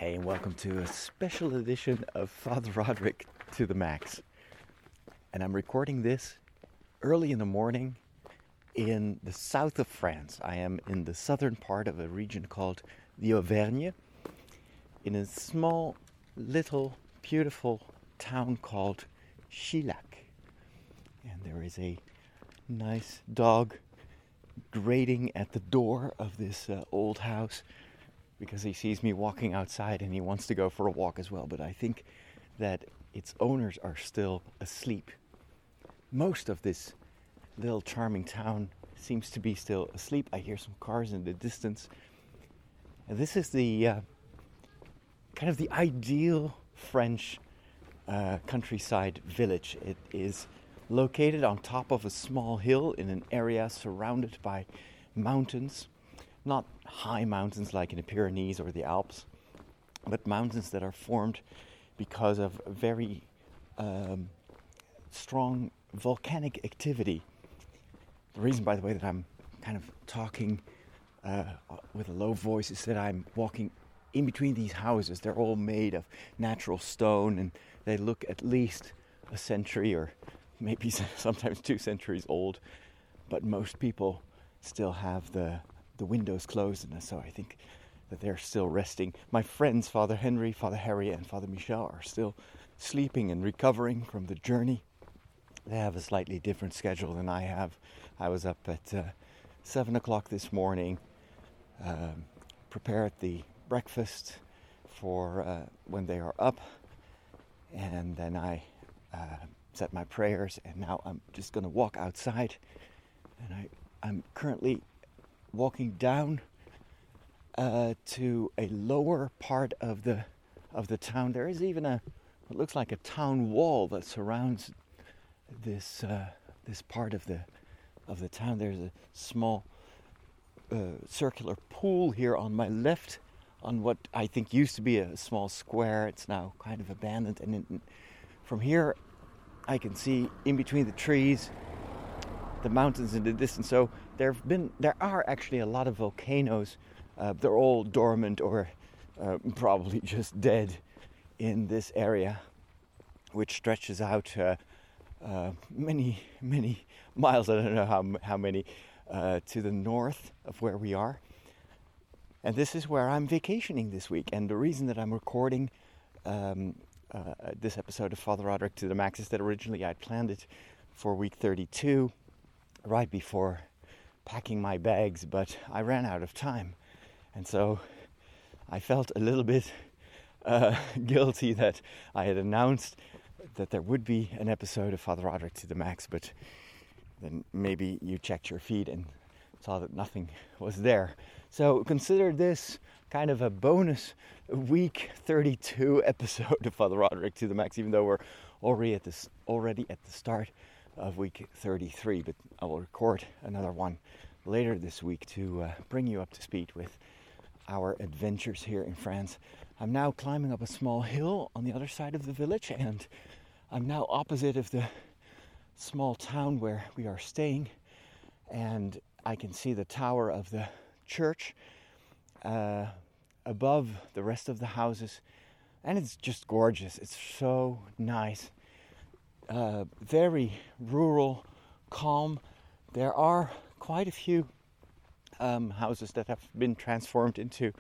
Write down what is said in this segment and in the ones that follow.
Hey, and welcome to a special edition of Father Roderick to the Max. And I'm recording this early in the morning in the south of France. I am in the southern part of a region called the Auvergne, in a small, little, beautiful town called Chilhac. And there is a nice dog grating at the door of this old house, because he sees me walking outside and he wants to go for a walk as well. But I think that its owners are still asleep. Most of this little charming town seems to be still asleep. I hear some cars in the distance. And this is the kind of the ideal French countryside village. It is located on top of a small hill in an area surrounded by mountains. Not high mountains like in the Pyrenees or the Alps, but mountains that are formed because of very strong volcanic activity. The reason, by the way, that I'm kind of talking with a low voice is that I'm walking in between these houses. They're all made of natural stone, and they look at least a century or maybe sometimes 2 centuries old. But most people still have the windows closed, and so I think that they're still resting. My friends, Father Henry, Father Harry, and Father Michel, are still sleeping and recovering from the journey. They have a slightly different schedule than I have. I was up at 7 o'clock this morning, prepared the breakfast for when they are up, and then I said my prayers, and now I'm just going to walk outside, and I'm currently walking down to a lower part of the town. There is even what looks like a town wall that surrounds this part of the town. There's a small circular pool here on my left, on what I think used to be a small square. It's now kind of abandoned, and from here I can see in between the trees the mountains in the distance. So there are actually a lot of volcanoes. They're all dormant or probably just dead in this area, which stretches out many miles. I don't know how many to the north of where we are. And this is where I'm vacationing this week. And the reason that I'm recording this episode of Father Roderick to the Max is that originally I'd planned it for week 32, right before packing my bags, but I ran out of time. And so I felt a little bit guilty that I had announced that there would be an episode of Father Roderick to the Max, but then maybe you checked your feed and saw that nothing was there. So consider this kind of a bonus week 32 episode of Father Roderick to the Max, even though we're already at the start of week 33, but I will record another one later this week to bring you up to speed with our adventures here in France. I'm now climbing up a small hill on the other side of the village, and I'm now opposite of the small town where we are staying, and I can see the tower of the church above the rest of the houses, and it's just gorgeous. It's so nice. Very rural, calm. There are quite a few houses that have been transformed into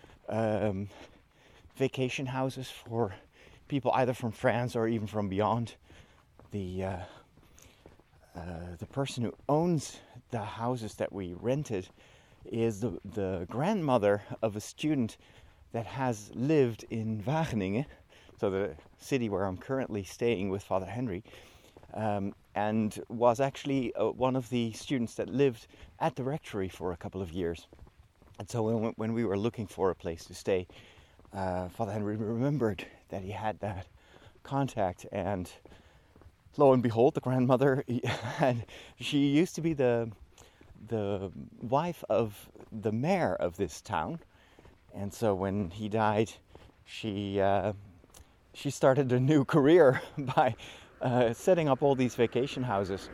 vacation houses for people either from France or even from beyond. The person who owns the houses that we rented is the grandmother of a student that has lived in Wageningen, so the city where I'm currently staying with Father Henry, and was actually one of the students that lived at the rectory for a couple of years. And so when we were looking for a place to stay, Father Henry remembered that he had that contact, and lo and behold, the grandmother, she used to be the wife of the mayor of this town. And so when he died, she started a new career by setting up all these vacation houses.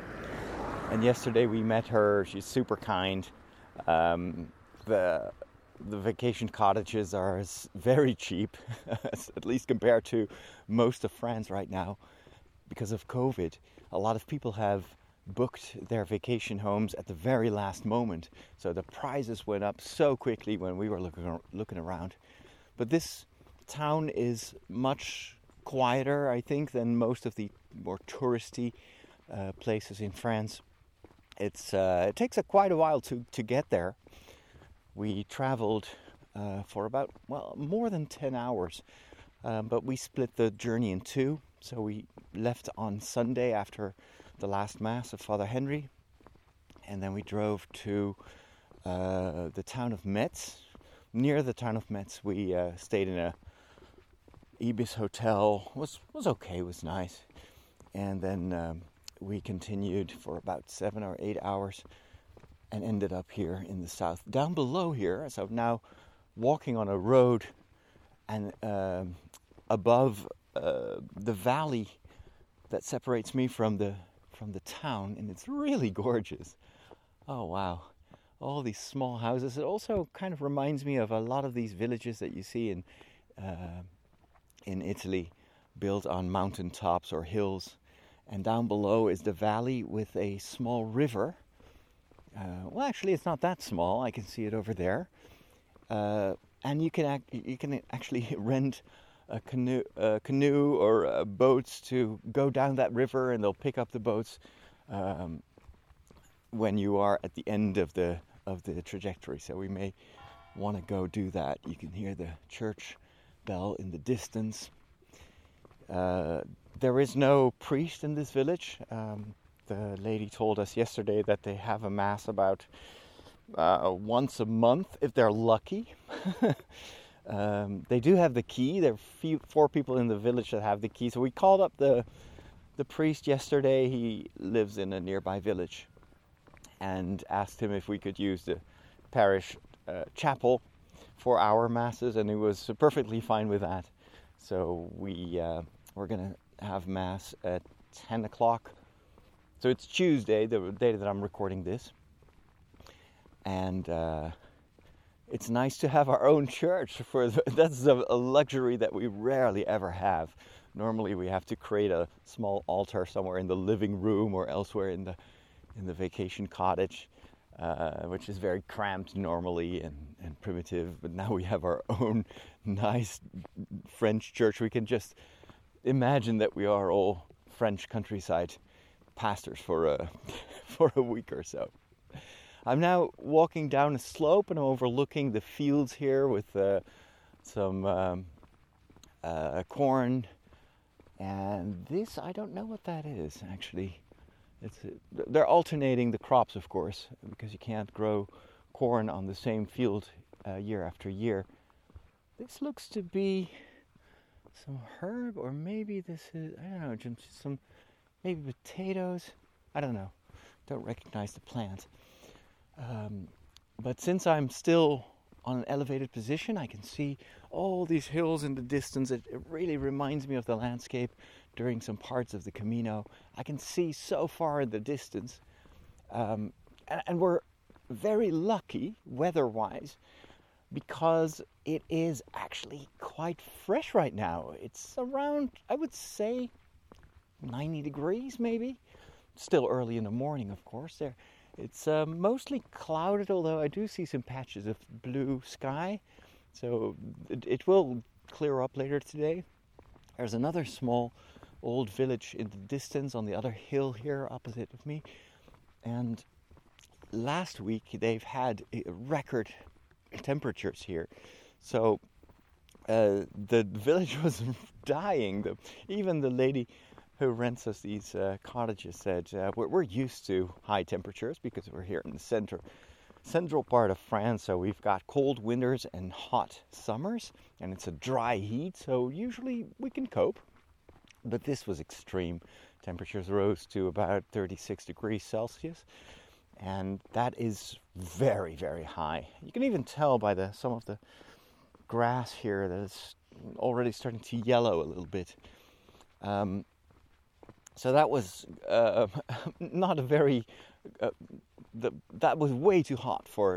And yesterday we met her. She's super kind. the vacation cottages are very cheap, at least compared to most of France right now, because of COVID. A lot of people have booked their vacation homes at the very last moment, so the prices went up so quickly when we were looking around. But this town is much quieter, I think, than most of the more touristy places in France. It takes quite a while to get there. We traveled for about, more than 10 hours, but we split the journey in two. So we left on Sunday after the last Mass of Father Henry, and then we drove to the town of Metz. Near the town of Metz, we stayed in a Ibis hotel. Was okay, was nice, and then we continued for about 7 or 8 hours and ended up here in the south. Down below here, so now walking on a road and above the valley that separates me from the town, and it's really gorgeous. Oh wow, all these small houses. It also kind of reminds me of a lot of these villages that you see in Italy, built on mountain tops or hills. And down below is the valley with a small river. Well, actually, it's not that small. I can see it over there. And you can actually rent a canoe or boats to go down that river, and they'll pick up the boats when you are at the end of the trajectory. So we may want to go do that. You can hear the church bell in the distance. There is no priest in this village. The lady told us yesterday that they have a mass about once a month if they're lucky. They do have the key. There are 4 people in the village that have the key. So we called up the priest yesterday. He lives in a nearby village, and asked him if we could use the parish chapel for our masses, and he was perfectly fine with that. So we're going to have Mass at 10 o'clock. So it's Tuesday, the day that I'm recording this. And it's nice to have our own church. That's a luxury that we rarely ever have. Normally we have to create a small altar somewhere in the living room or elsewhere in the vacation cottage, which is very cramped normally and primitive. But now we have our own nice French church. We can just imagine that we are all French countryside pastors for a week or so. I'm now walking down a slope, and I'm overlooking the fields here with some corn. And this, I don't know what that is, actually. They're alternating the crops, of course, because you can't grow corn on the same field year after year. This looks to be some herb, or maybe this is, I don't know, just some, maybe potatoes. I don't know. Don't recognize the plant. But since I'm still on an elevated position, I can see all these hills in the distance. It really reminds me of the landscape during some parts of the Camino. I can see so far in the distance. And we're very lucky, weather-wise, because it is actually quite fresh right now. It's around, I would say, 90 degrees maybe. Still early in the morning, of course. It's mostly clouded, although I do see some patches of blue sky. So it will clear up later today. There's another small old village in the distance on the other hill here opposite of me. And last week they've had record temperatures here. So the village was dying. Even the lady who rents us these cottages said, we're used to high temperatures because we're here in the central part of France, so we've got cold winters and hot summers, and it's a dry heat, so usually we can cope. But this was extreme. Temperatures rose to about 36 degrees Celsius, and that is very, very high. You can even tell by some of the grass here that it's already starting to yellow a little bit. So that was not a very that was way too hot for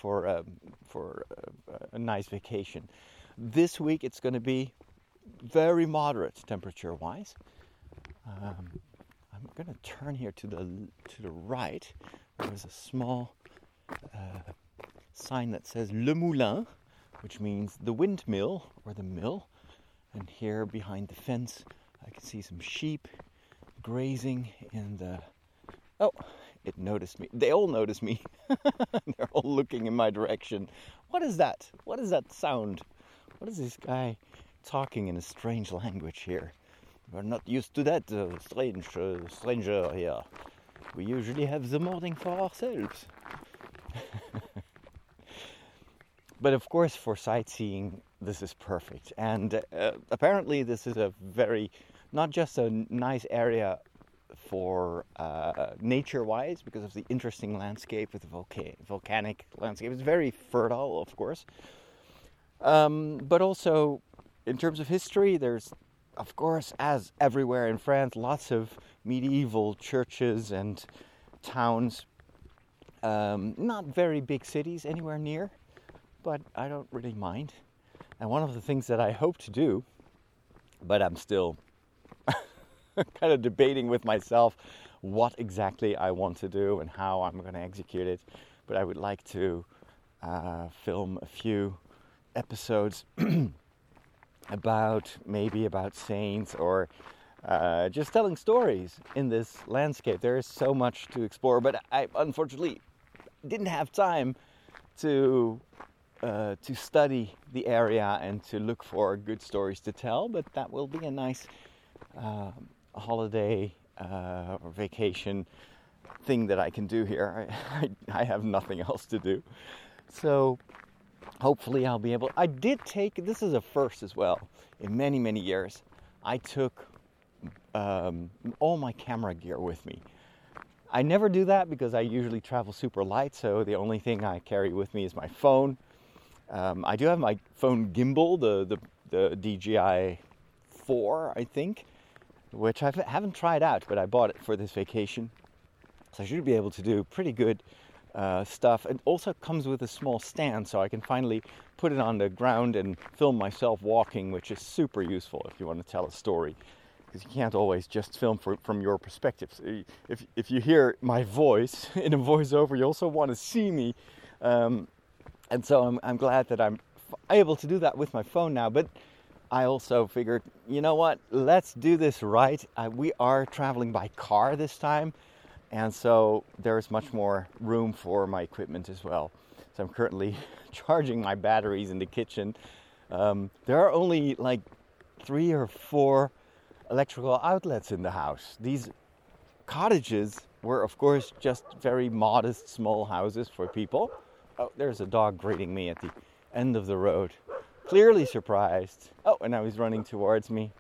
a nice vacation. This week it's going to be very moderate temperature-wise. I'm going to turn here to the right. There's a small sign that says Le Moulin, which means the windmill or the mill. And here behind the fence, I can see some sheep grazing in the... Oh, it noticed me. They all noticed me. They're all looking in my direction. What is that? What is that sound? What is this guy talking in a strange language here? We're not used to that stranger here. We usually have the morning for ourselves. But of course, for sightseeing, this is perfect. And apparently this is a not just a nice area for nature-wise, because of the interesting landscape with the volcanic landscape. It's very fertile, of course. But also, in terms of history, there's, of course, as everywhere in France, lots of medieval churches and towns. Not very big cities anywhere near, but I don't really mind. And one of the things that I hope to do, but I'm still kind of debating with myself what exactly I want to do and how I'm going to execute it. But I would like to film a few episodes about saints or just telling stories in this landscape. There is so much to explore, but I unfortunately didn't have time to study the area and to look for good stories to tell. But that will be a nice holiday or vacation thing that I can do here. I have nothing else to do, so hopefully I'll be able... this is a first as well. In many, many years, I took all my camera gear with me. I never do that because I usually travel super light, so the only thing I carry with me is my phone. I do have my phone gimbal, the DJI 4, I think, which I haven't tried out, but I bought it for this vacation. So I should be able to do pretty good stuff. It also comes with a small stand, so I can finally put it on the ground and film myself walking, which is super useful if you want to tell a story, because you can't always just film from your perspective. So if you hear my voice in a voiceover, you also want to see me, and so I'm glad that I'm able to do that with my phone now. But I also figured, you know what, let's do this right. We are traveling by car this time, and so there's much more room for my equipment as well. So I'm currently charging my batteries in the kitchen. There are only like 3 or 4 electrical outlets in the house. These cottages were, of course, just very modest, small houses for people. Oh, there's a dog greeting me at the end of the road. Clearly surprised. Oh, and now he's running towards me.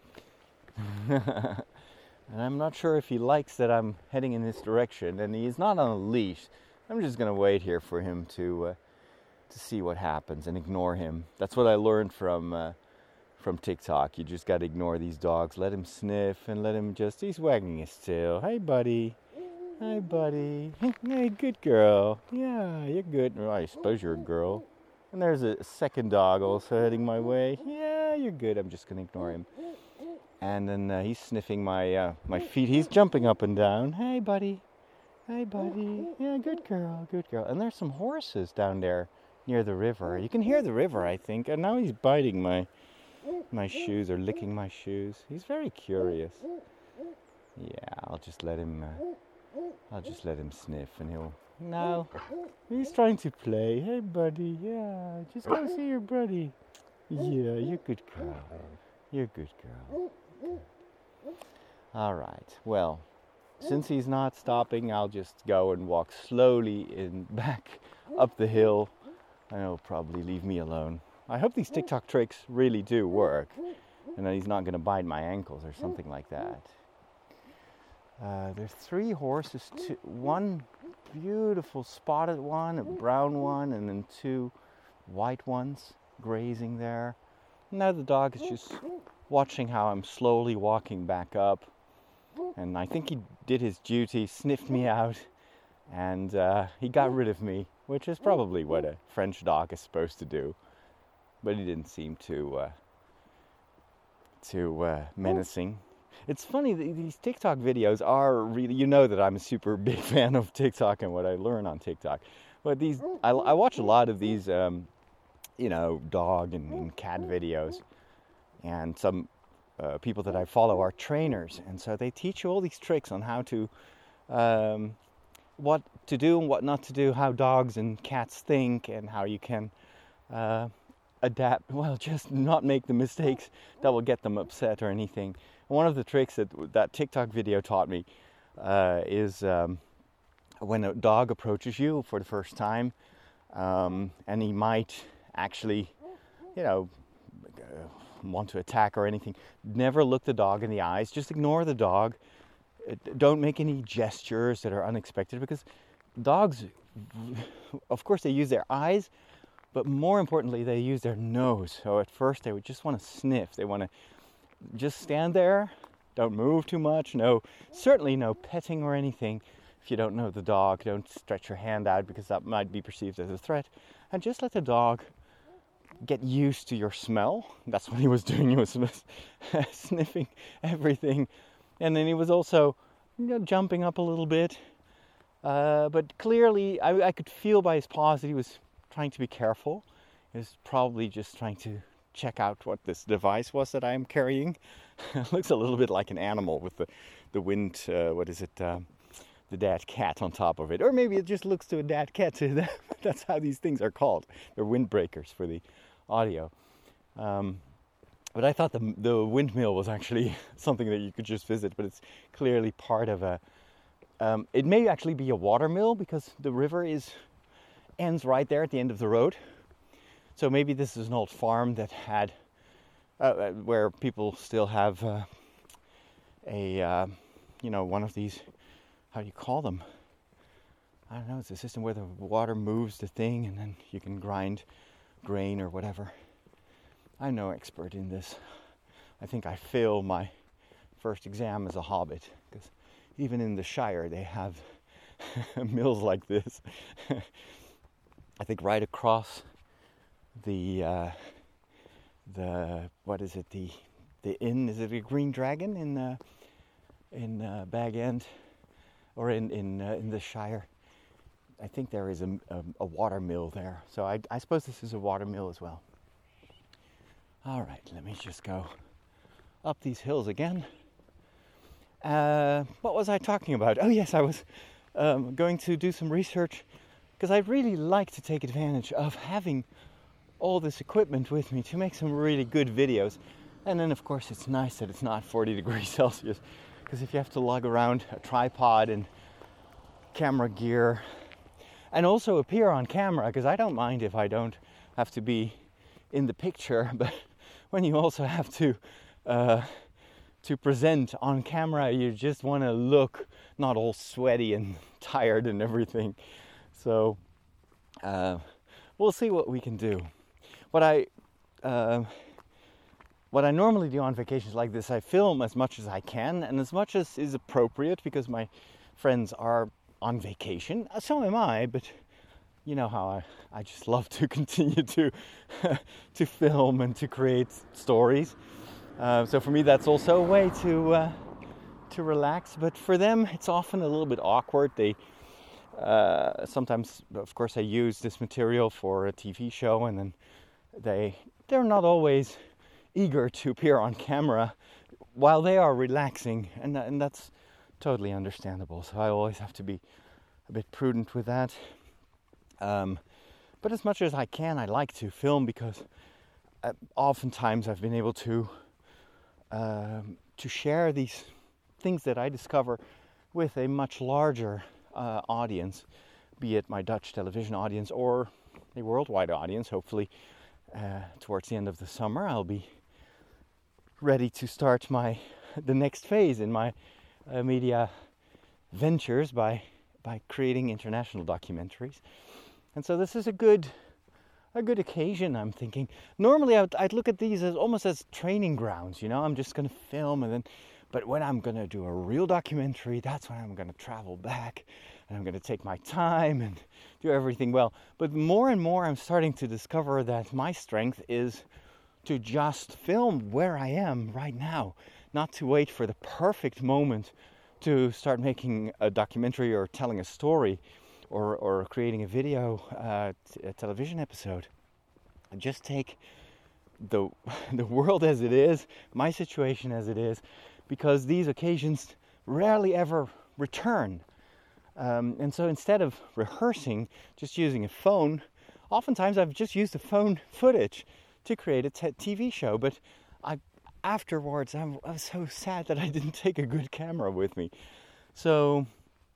And I'm not sure if he likes that I'm heading in this direction, and he's not on a leash. I'm just going to wait here for him to see what happens and ignore him. That's what I learned from TikTok. You just got to ignore these dogs. Let him sniff and he's wagging his tail. Hey, buddy. Hi, buddy. Hey, good girl. Yeah, you're good. Well, I suppose you're a girl. And there's a second dog also heading my way. Yeah, you're good. I'm just going to ignore him. And then he's sniffing my feet. He's jumping up and down. Hey, buddy. Hey, buddy. Yeah, good girl. Good girl. And there's some horses down there near the river. You can hear the river, I think. And now he's biting my shoes or licking my shoes. He's very curious. Yeah, I'll just let him sniff, and no, he's trying to play. Hey, buddy, yeah, just go see your buddy. Yeah, you're a good girl. You're a good girl. All right, well, since he's not stopping, I'll just go and walk slowly back up the hill, and he'll probably leave me alone. I hope these TikTok tricks really do work, and that he's not going to bite my ankles or something like that. There's 3 horses, one beautiful spotted one, a brown one, and then 2 white ones grazing there. Now the dog is just watching how I'm slowly walking back up, and I think he did his duty, sniffed me out. and he got rid of me, which is probably what a French dog is supposed to do. But he didn't seem too menacing. It's funny, these TikTok videos are really, you know that I'm a super big fan of TikTok and what I learn on TikTok. But I watch a lot of these, dog and cat videos. And some people that I follow are trainers. And so they teach you all these tricks on how to, what to do and what not to do, how dogs and cats think, and how you can adapt, just not make the mistakes that will get them upset or anything. And one of the tricks that TikTok video taught me is when a dog approaches you for the first time, and he might actually, want to attack or anything, never look the dog in the eyes. Just ignore the dog. Don't make any gestures that are unexpected, because dogs, of course, they use their eyes, but more importantly, they use their nose. So at first, they would just want to sniff. They want to just stand there, don't move too much. Certainly no petting or anything. If you don't know the dog, don't stretch your hand out, because that might be perceived as a threat. And just let the dog get used to your smell. That's what he was doing. He was sniffing everything. And then he was also jumping up a little bit. But clearly, I could feel by his paws that he was trying to be careful. He was probably just trying to check out what this device was that I am carrying. It looks a little bit like an animal with the wind, the dead cat on top of it. Or maybe it just looks to a dead cat too. That's how these things are called. They're windbreakers for the audio. But I thought the windmill was actually something that you could just visit, but it's clearly part of it may actually be a water mill, because the river ends right there at the end of the road. So maybe this is an old farm that had, where people still have one of these, how do you call them? I don't know, it's a system where the water moves the thing and then you can grind grain or whatever. I'm no expert in this. I think I failed my first exam as a hobbit, because even in the Shire they have mills like this. I think right across the what is it, the inn, is it a Green Dragon in Bag End, or in the Shire? I think there is a water mill there. So I suppose this is a water mill as well. All right, let me just go up these hills again. What was I talking about? Oh yes, I was going to do some research, because I'd really like to take advantage of having all this equipment with me to make some really good videos. And then of course it's nice that it's not 40 degrees Celsius, because if you have to lug around a tripod and camera gear and also appear on camera, because I don't mind if I don't have to be in the picture, but when you also have to present on camera, you just want to look not all sweaty and tired and everything. So we'll see what we can do. What I normally do on vacations like this, I film as much as I can and as much as is appropriate, because my friends are on vacation. So am I, but you know how I just love to continue to to film and to create stories. So for me, that's also a way to relax. But for them, it's often a little bit awkward. They sometimes, of course, I use this material for a TV show, and then they're not always eager to appear on camera while they are relaxing, and that's totally understandable. So I always have to be a bit prudent with that. But as much as I can, I like to film, because oftentimes I've been able to share these things that I discover with a much larger audience, be it my Dutch television audience or a worldwide audience. Hopefully, towards the end of the summer, I'll be ready to start the next phase in my media ventures by creating international documentaries. And so this is a good occasion, I'm thinking. Normally I'd look at these as almost as training grounds, I'm just going to film, but when I'm going to do a real documentary, that's when I'm going to travel back and I'm going to take my time and do everything well. But more and more I'm starting to discover that my strength is to just film where I am right now, not to wait for the perfect moment to start making a documentary or telling a story or creating a video, a television episode. And just take the world as it is, my situation as it is, because these occasions rarely ever return. And so instead of rehearsing, just using a phone, oftentimes I've just used the phone footage to create a TV show. But afterwards, I was so sad that I didn't take a good camera with me. So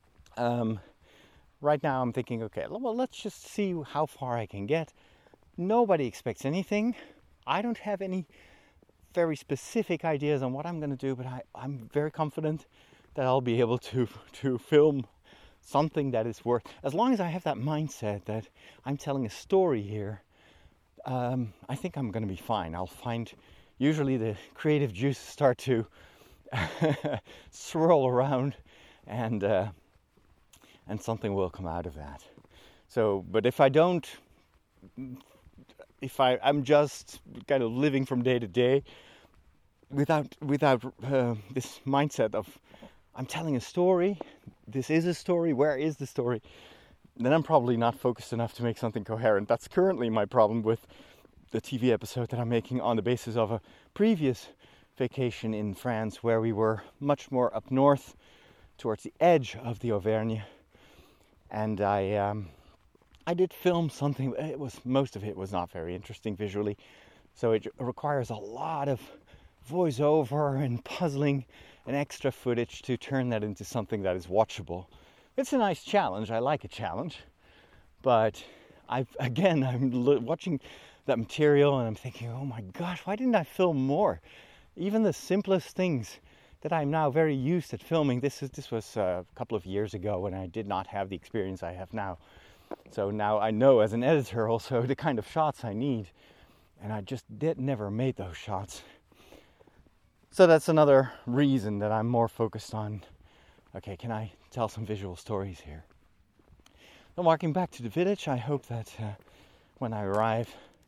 right now I'm thinking, okay, well, let's just see how far I can get. Nobody expects anything. I don't have any very specific ideas on what I'm going to do, but I'm very confident that I'll be able to film something that is worth, as long as I have that mindset that I'm telling a story here, I think I'm going to be fine. I'll find, usually the creative juices start to swirl around, and something will come out of that. So, but if I don't, I'm just kind of living from day to day without this mindset of I'm telling a story, this is a story, where is the story? Then I'm probably not focused enough to make something coherent. That's currently my problem with the TV episode that I'm making on the basis of a previous vacation in France where we were much more up north towards the edge of the Auvergne. And I did film something. Most of it was not very interesting visually, so it requires a lot of voiceover and puzzling and extra footage to turn that into something that is watchable. It's a nice challenge. I like a challenge, but I'm watching that material and I'm thinking, oh my gosh, why didn't I film more? Even the simplest things that I'm now very used at filming. This was a couple of years ago when I did not have the experience I have now. So now I know as an editor also the kind of shots I need, and I just never made those shots. So that's another reason that I'm more focused on, okay, can I tell some visual stories here? So walking back to the village, I hope that when I arrive,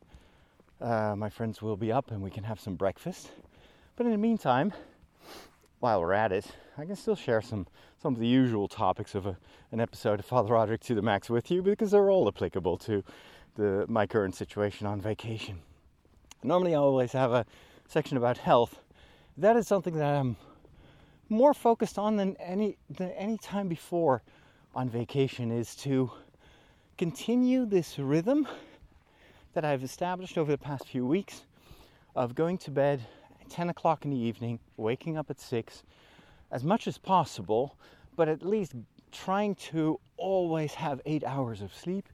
my friends will be up and we can have some breakfast. But in the meantime, while we're at it, I can still share some of the usual topics of an episode of Father Roderick to the Max with you, because they're all applicable to my current situation on vacation. Normally I always have a section about health. That is something that I'm more focused on than any time before on vacation, is to continue this rhythm that I've established over the past few weeks of going to bed at 10 o'clock in the evening, waking up at 6, as much as possible, but at least trying to always have 8 hours of sleep.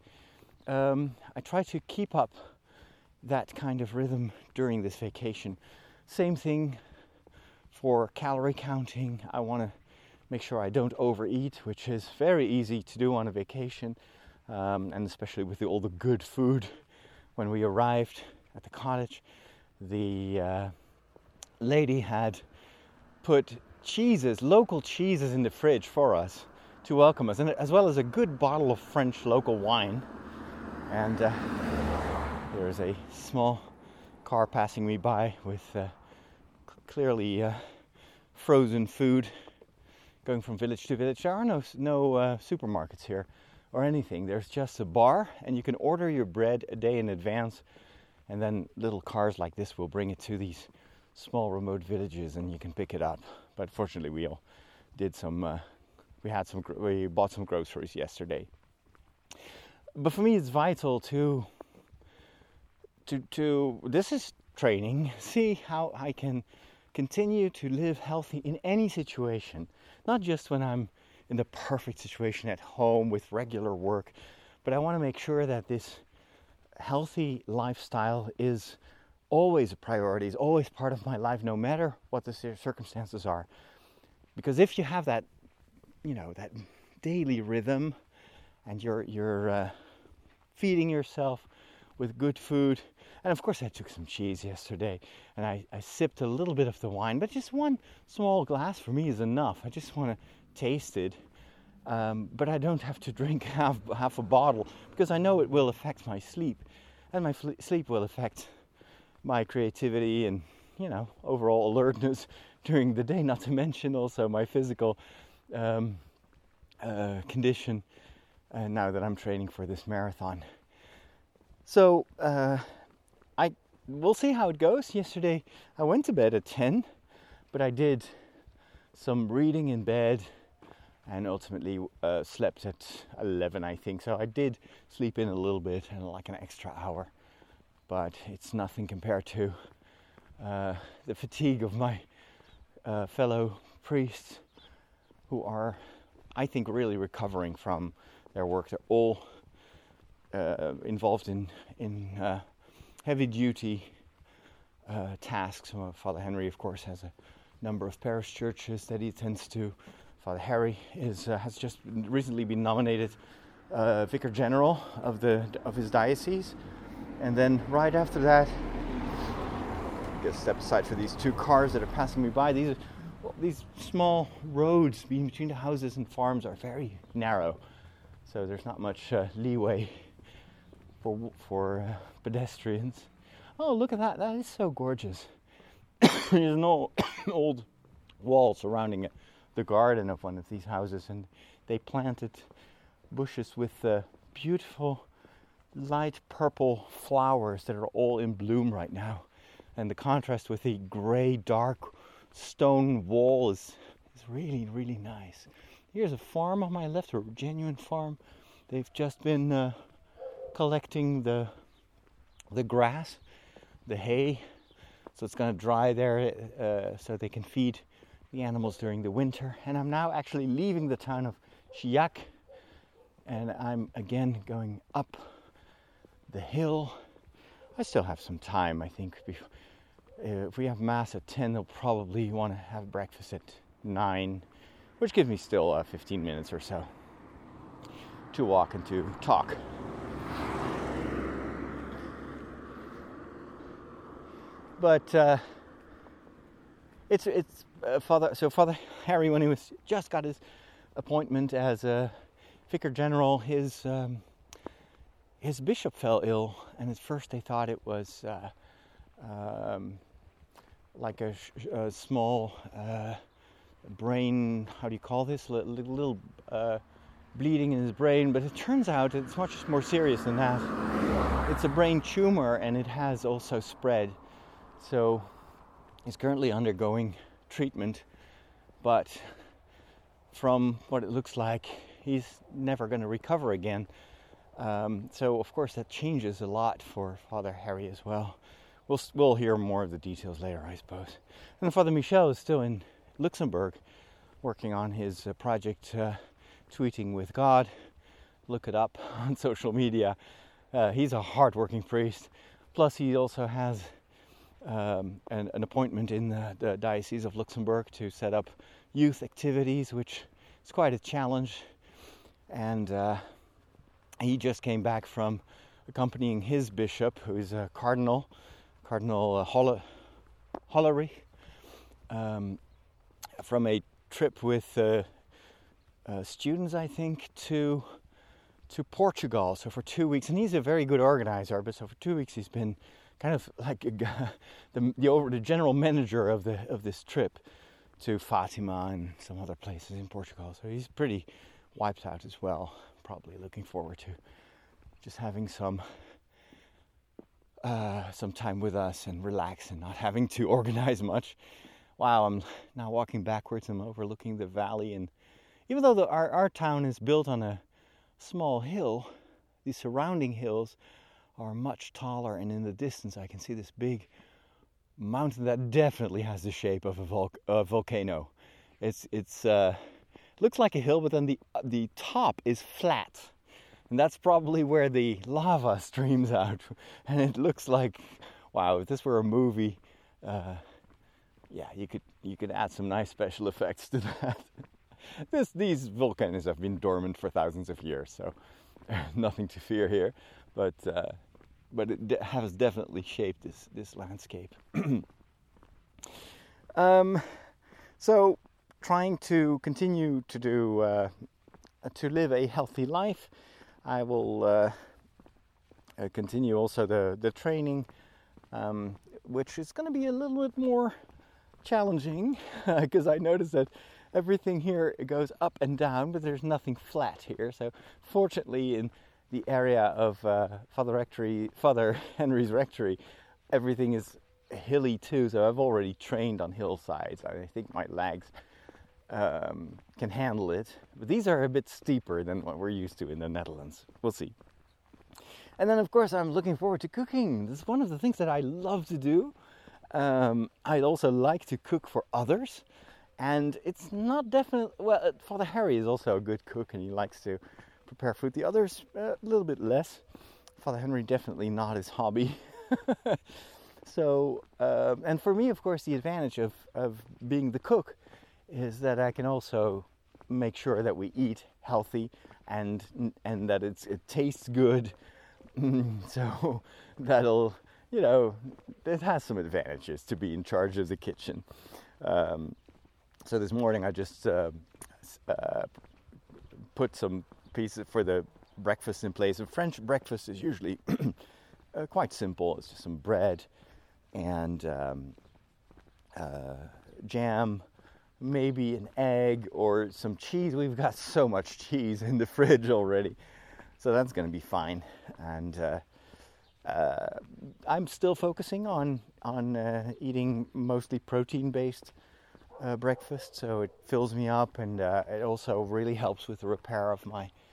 I try to keep up that kind of rhythm during this vacation. Same thing for calorie counting. I want to make sure I don't overeat, which is very easy to do on a vacation, and especially with all the good food. When we arrived at the cottage, the lady had put local cheeses in the fridge for us to welcome us, and as well as a good bottle of French local wine. And there's a small car passing me by with clearly frozen food going from village to village. There are no supermarkets here or anything. There's just a bar, and you can order your bread a day in advance, and then little cars like this will bring it to these small remote villages and you can pick it up. But fortunately we bought some groceries yesterday. But for me it's vital to this is training, see how I can continue to live healthy in any situation, not just when I'm in the perfect situation at home with regular work, but I want to make sure that this healthy lifestyle is always a priority, is always part of my life, no matter what the circumstances are. Because if you have that, that daily rhythm, and you're feeding yourself with good food, and of course I took some cheese yesterday, and I sipped a little bit of the wine, but just one small glass for me is enough. I just want to taste it. but I don't have to drink half a bottle because I know it will affect my sleep, and my sleep will affect my creativity and overall alertness during the day. Not to mention also my physical condition now that I'm training for this marathon. So we'll see how it goes. Yesterday I went to bed at 10, but I did some reading in bed and ultimately slept at 11, I think. So I did sleep in a little bit and like an extra hour, but it's nothing compared to the fatigue of my fellow priests who are, I think, really recovering from their work. They're all involved in heavy duty tasks. Father Henry, of course, has a number of parish churches that he attends to. Father Harry has just recently been nominated Vicar General of his diocese, and then right after that, I'm gonna step aside for these two cars that are passing me by. These small roads between the houses and farms are very narrow, so there's not much leeway for pedestrians. Oh, look at that! That is so gorgeous. There's an old wall surrounding the garden of one of these houses, and they planted bushes with beautiful light purple flowers that are all in bloom right now. And the contrast with the grey, dark stone wall is really, really nice. Here's a farm on my left, a genuine farm. They've just been collecting the grass, the hay, so it's going to dry there so they can feed the animals during the winter. And I'm now actually leaving the town of Chiac, and I'm again going up the hill. I still have some time, I think. If we have mass at 10, they'll probably want to have breakfast at 9, which gives me still 15 minutes or so to walk and to talk. But it's Father Harry, when he just got his appointment as a Vicar General, his bishop fell ill, and at first they thought it was like a small brain, how do you call this, little bleeding in his brain, but it turns out it's much more serious than that. It's a brain tumor, and it has also spread. So he's currently undergoing treatment, but from what it looks like, he's never going to recover again. So of course that changes a lot for Father Harry as well. We'll hear more of the details later, I suppose. And then Father Michel is still in Luxembourg working on his project, Tweeting with God. Look it up on social media. He's a hard-working priest. Plus he also has an appointment in the Diocese of Luxembourg to set up youth activities, which is quite a challenge. And he just came back from accompanying his bishop, who is a Cardinal Hollery, from a trip with students, I think, to Portugal. So for 2 weeks, and he's a very good organizer. But so for 2 weeks, he's been kind of like the general manager of this trip to Fatima and some other places in Portugal. So he's pretty wiped out as well. Probably looking forward to just having some time with us and relax and not having to organize much. Wow, I'm now walking backwards and overlooking the valley, and even though our town is built on a small hill, the surrounding hills are much taller, and in the distance I can see this big mountain that definitely has the shape of a volcano. It's looks like a hill, but then the top is flat, and that's probably where the lava streams out. And it looks like, wow, if this were a movie, you could add some nice special effects to that. These volcanoes have been dormant for thousands of years, so nothing to fear here. But it has definitely shaped this landscape. So trying to continue to do to live a healthy life. I will continue also the training, which is going to be a little bit more challenging because I noticed that everything here goes up and down, but there's nothing flat here. So fortunately, in the area of Father Henry's rectory, everything is hilly too. So I've already trained on hillsides. I think my legs can handle it. But these are a bit steeper than what we're used to in the Netherlands. We'll see. And then, of course, I'm looking forward to cooking. This is one of the things that I love to do. I also like to cook for others. And it's not definitely... Well, Father Harry is also a good cook, and he likes to prepare food. The others, a little bit less. Father Henry, definitely not his hobby. So, and for me, of course, the advantage of being the cook is that I can also make sure that we eat healthy and that it tastes good. So that'll, it has some advantages to be in charge of the kitchen. So this morning I just put some pieces for the breakfast in place. A French breakfast is usually quite simple. It's just some bread and jam, maybe an egg or some cheese. We've got so much cheese in the fridge already, so that's going to be fine. And I'm still focusing on eating mostly protein-based breakfast, so it fills me up, and it also really helps with the repair of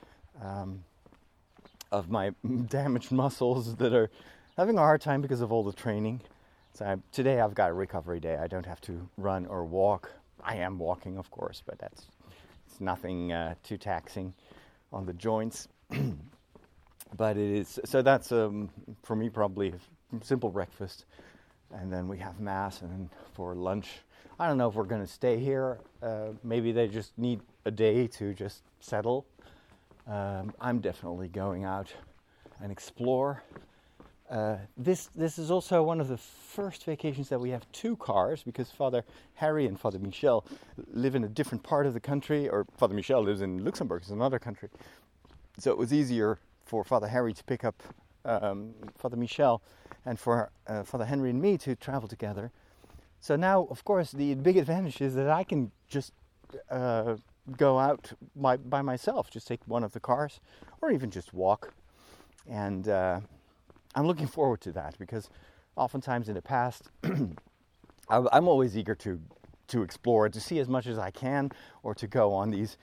my damaged muscles that are having a hard time because of all the training. So today I've got a recovery day. I don't have to run or walk. I am walking, of course, but it's nothing too taxing on the joints. But it is, so that's for me probably a simple breakfast, and then we have mass, and then for lunch, I don't know if we're going to stay here. Maybe they just need a day to just settle. I'm definitely going out and explore. This is also one of the first vacations that we have two cars, because Father Harry and Father Michel live in a different part of the country, or Father Michel lives in Luxembourg, it's another country. So it was easier for Father Harry to pick up Father Michel, and for Father Henry and me to travel together. So now, of course, the big advantage is that I can just go out by myself, just take one of the cars, or even just walk. And I'm looking forward to that, because oftentimes in the past, I'm always eager to explore, to see as much as I can, or to go on these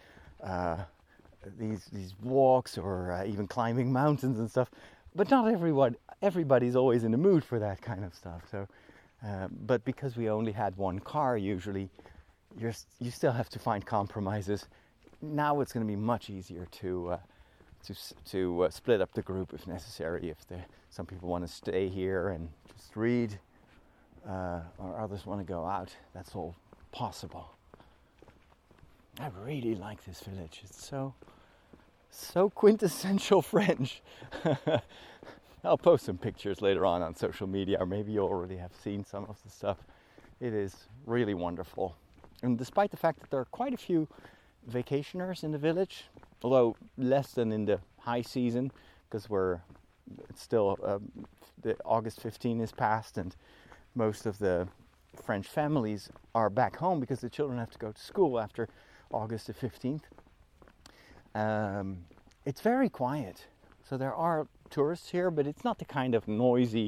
walks, or even climbing mountains and stuff. But not everybody's always in the mood for that kind of stuff. So, but because we only had one car, usually you still have to find compromises. Now it's going to be much easier to split up the group if necessary. If some people want to stay here and just read, or others want to go out, that's all possible. I really like this village. It's so quintessential French. I'll post some pictures later on social media, or maybe you already have seen some of the stuff. It is really wonderful. And despite the fact that there are quite a few vacationers in the village, although less than in the high season, because it's still the August 15 is past, and most of the French families are back home because the children have to go to school after August the 15th. It's very quiet. So there are tourists here, but it's not the kind of noisy,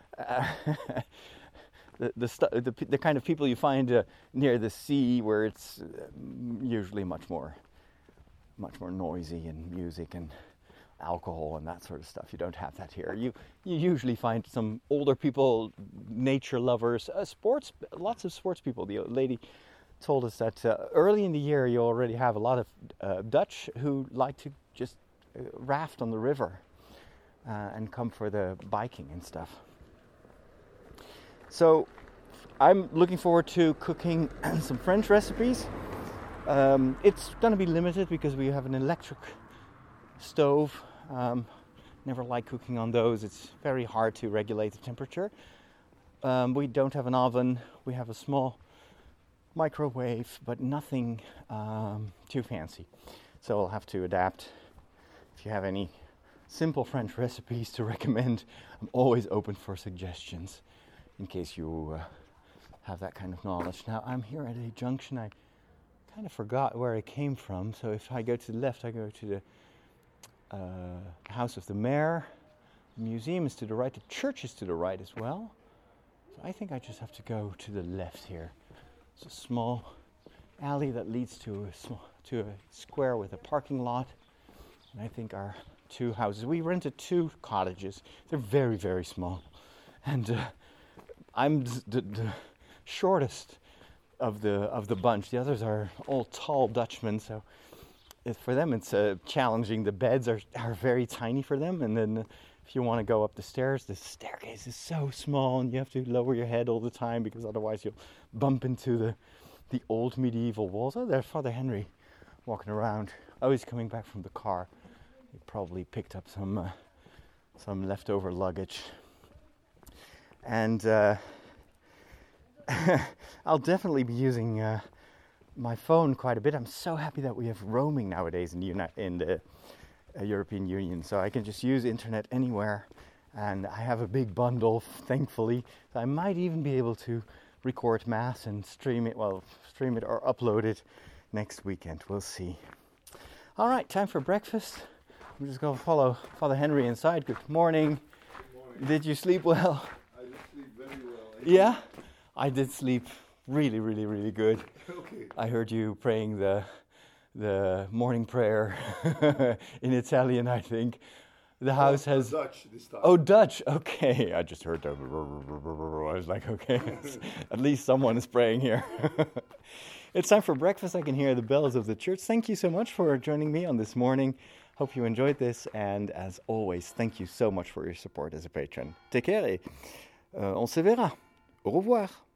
the kind of people you find near the sea, where it's usually much more noisy, and music and alcohol and that sort of stuff. You don't have that here. You usually find some older people, nature lovers, lots of sports people. The lady told us that early in the year you already have a lot of Dutch who like to just raft on the river and come for the biking and stuff. So I'm looking forward to cooking some French recipes. It's going to be limited because we have an electric stove. Never like cooking on those. It's very hard to regulate the temperature. We don't have an oven. We have a small microwave, but nothing too fancy. So I'll have to adapt. If you have any simple French recipes to recommend, I'm always open for suggestions in case you have that kind of knowledge. Now I'm here at a junction. I kind of forgot where I came from. So if I go to the left, I go to the House of the Mayor. The museum is to the right. The church is to the right as well. So I think I just have to go to the left here. It's a small alley that leads to a square with a parking lot. And I think our 2 houses. We rented 2 cottages. They're very, very small. And I'm the shortest of the bunch. The others are all tall Dutchmen, so for them it's challenging. The beds are very tiny for them, and then if you want to go up the stairs, the staircase is so small and you have to lower your head all the time because otherwise you'll bump into the old medieval walls. Oh, there's Father Henry walking around. Oh, he's coming back from the car. He probably picked up some leftover luggage. And I'll definitely be using my phone quite a bit. I'm so happy that we have roaming nowadays in the European Union, so I can just use internet anywhere. And I have a big bundle, thankfully. So I might even be able to record Mass and stream it or upload it next weekend. We'll see. All right, time for breakfast. I'm just going to follow Father Henry inside. Good morning. Good morning. Did you sleep well? I did sleep very well. Yeah, I did sleep really, really, really good. Okay. I heard you praying the morning prayer in Italian, I think. The house has... Dutch this time. Oh, Dutch. Okay. I just heard the... I was like, okay, at least someone is praying here. It's time for breakfast. I can hear the bells of the church. Thank you so much for joining me on this morning. Hope you enjoyed this. And as always, thank you so much for your support as a patron. Take care et on se verra. Au revoir.